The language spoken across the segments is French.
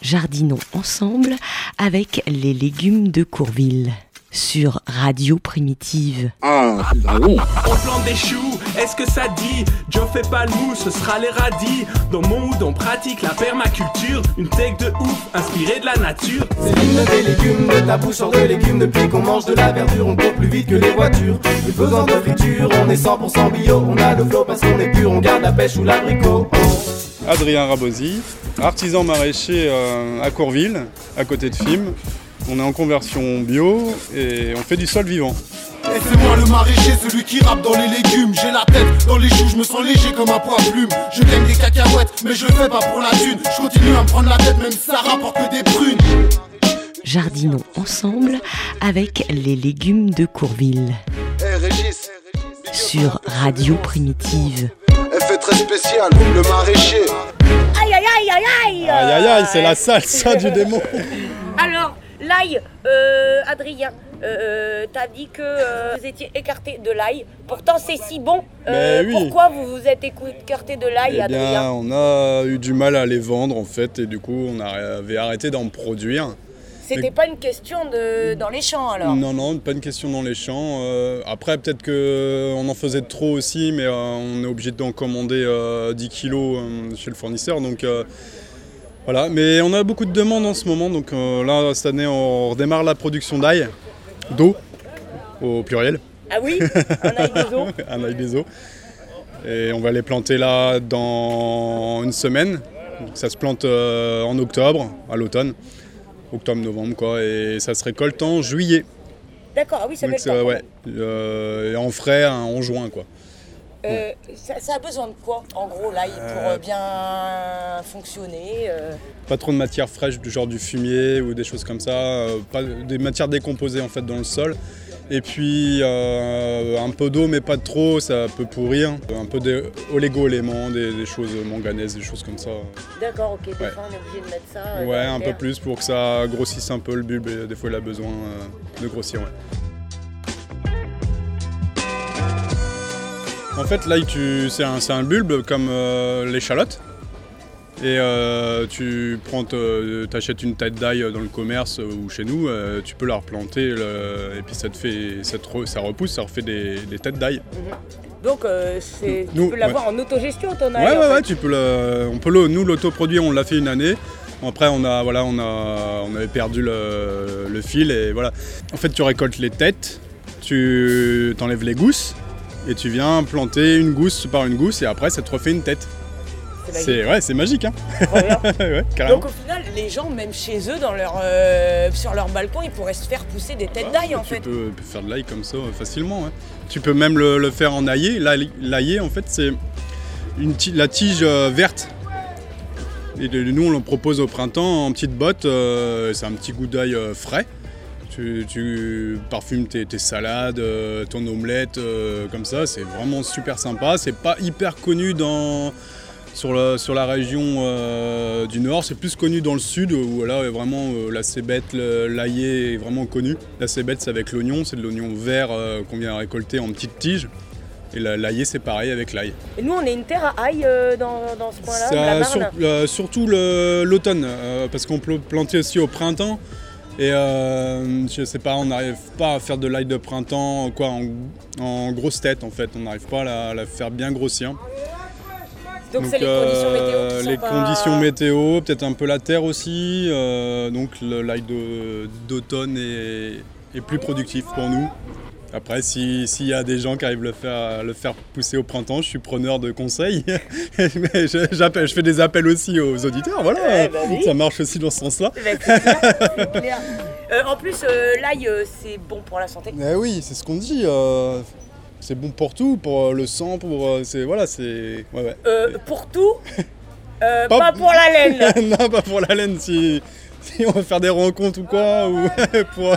Jardinons ensemble avec les légumes de Courville sur Radio Primitive. Ah, c'est dragon. On plante des choux, est-ce que ça dit? Joe fait pas le mou, ce sera les radis. Dans mon hood on pratique la permaculture, une tech de ouf inspirée de la nature. C'est l'hymne des légumes, de ta bouche sort de légumes. Depuis qu'on mange de la verdure, on court plus vite que les voitures. Plus besoin de friture, on est 100% bio. On a le flow parce qu'on est pur, on garde la pêche ou l'abricot. Adrien Rabosi, artisan maraîcher à Courville, à côté de Fismes. On est en conversion bio et on fait du sol vivant. Et c'est moi le maraîcher, celui qui rappe dans les légumes. J'ai la tête dans les choux, je me sens léger comme un poids plume. Je gagne des cacahuètes, mais je le fais pas pour la thune. Je continue à me prendre la tête, même si ça rapporte que des prunes. Jardinons ensemble avec les légumes de Courville Régis, sur Radio Primitive. effet très spécial, le maraîcher. Aïe aïe aïe aïe aïe. Aïe aïe aïe, c'est la salsa du démon. Alors, l'ail, Adrien, t'as dit que vous étiez écarté de l'ail. Pourtant, c'est si bon. Oui. Pourquoi vous vous êtes écarté de l'ail, Eh bien, Adrien? on a eu du mal à les vendre en fait et du coup on avait arrêté d'en produire. C'était pas une question dans les champs, alors? Non, pas une question dans les champs. Après, peut-être qu'on en faisait trop aussi, mais on est obligé d'en commander 10 kilos chez le fournisseur. Donc voilà, mais on a beaucoup de demandes en ce moment. Donc là, cette année, on redémarre la production d'ail, d'eau, au pluriel. Ah oui? Un ail des eaux? Un ail des eaux. Et on va les planter là dans une semaine. Donc, ça se plante en octobre, à l'automne. Octobre-novembre quoi, et ça se récolte en juillet. D'accord, ah oui, ça Donc, met le temps. ouais, et en frais en juin quoi. Ça a besoin de quoi, en gros, l'ail, pour bien fonctionner? Pas trop de matière fraîche du genre du fumier ou des choses comme ça, pas des matières décomposées en fait dans le sol. Et puis un peu d'eau mais pas trop, ça peut pourrir. Un peu d'oligo-éléments, des choses manganèses, des choses comme ça. D'accord, ok, des Ouais. fois on est obligé de mettre ça. Ouais, dans la un peu terre. plus pour que ça grossisse un peu le bulbe et des fois il a besoin de grossir. Ouais. En fait, l'ail, c'est un bulbe comme l'échalote. Et tu t'achètes une tête d'ail dans le commerce ou chez nous, tu peux la replanter et puis ça repousse, ça refait des têtes d'ail. Donc tu peux l'avoir en autogestion, ton ail? Ouais, nous l'autoproduire, on l'a fait une année. Après on avait perdu le fil et voilà. En fait tu récoltes les têtes, tu t'enlèves les gousses et tu viens planter une gousse par une gousse et après ça te refait une tête. C'est magique hein. Ouais, carrément. Donc au final, les gens, même chez eux, sur leur balcon, ils pourraient se faire pousser des têtes d'ail en fait. Tu peux faire de l'ail comme ça facilement. Ouais. Tu peux même le faire en aillé. L'aillé en fait c'est la tige verte. Et nous on le propose au printemps en petites bottes, c'est un petit goût d'ail frais. Tu parfumes tes salades, ton omelette comme ça, c'est vraiment super sympa. C'est pas hyper connu sur la région du Nord, c'est plus connu dans le Sud où là vraiment la cébette, l'aillé est vraiment connu. La cébette c'est avec l'oignon, c'est de l'oignon vert qu'on vient récolter en petites tiges. Et l'aillé c'est pareil avec l'ail. Et nous on est une terre à ail dans ce coin-là, la Marne. Surtout l'automne, parce qu'on peut planter aussi au printemps. Et je sais pas, on n'arrive pas à faire de l'ail de printemps en grosse tête en fait. On n'arrive pas à la faire bien grossir. Donc c'est les conditions météo qui sont les conditions météo, peut-être un peu la terre aussi. Donc l'ail d'automne est plus productif pour nous. Après, s'il y a des gens qui arrivent à le faire pousser au printemps, je suis preneur de conseils. Mais je fais des appels aussi aux auditeurs, voilà. Oui. Ça marche aussi dans ce sens-là. C'est clair. En plus, l'ail, c'est bon pour la santé. Mais oui, c'est ce qu'on dit. C'est bon pour tout, pour le sang, pour... Ouais. Pour tout, pas pour la laine. Non, pas pour la laine, si on va faire des rencontres ou quoi, ou pour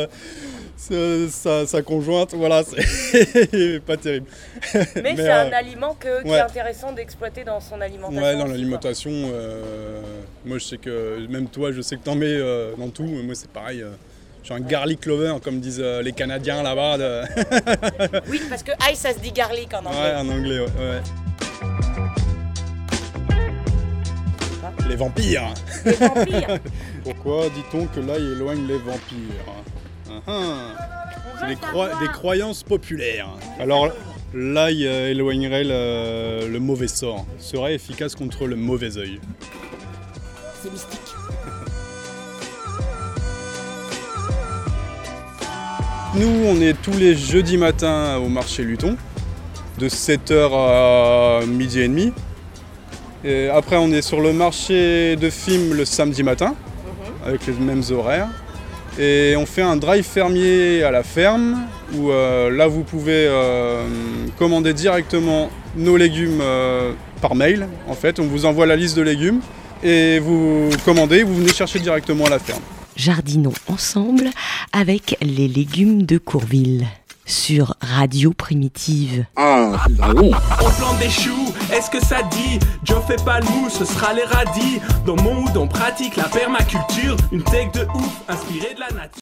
sa conjointe, voilà, c'est pas terrible. Mais c'est un aliment qui est intéressant d'exploiter dans son alimentation. Ouais, dans l'alimentation, moi je sais que, même toi, je sais que t'en mets dans tout, moi c'est pareil. Je suis un garlic lover, comme disent les Canadiens là-bas. Oui, parce que ail, ça se dit garlic en anglais. Ouais, en anglais, ouais. Les vampires. Les vampires. Pourquoi dit-on que l'ail éloigne les vampires? C'est des croyances populaires. Alors, l'ail éloignerait le mauvais sort, serait efficace contre le mauvais œil. C'est mystique. Nous, on est tous les jeudis matins au marché Luton, de 7h à midi et demi. Et après, on est sur le marché de films le samedi matin, avec les mêmes horaires. Et on fait un drive fermier à la ferme, où là, vous pouvez commander directement nos légumes par mail. En fait, on vous envoie la liste de légumes et vous commandez, vous venez chercher directement à la ferme. Jardinons ensemble avec les légumes de Courville sur Radio Primitive. Ah, c'est dragon. On plante des choux, est-ce que ça dit? Joe fait pas le mou, ce sera les radis. Dans mon hood on pratique la permaculture, une tech de ouf inspirée de la nature.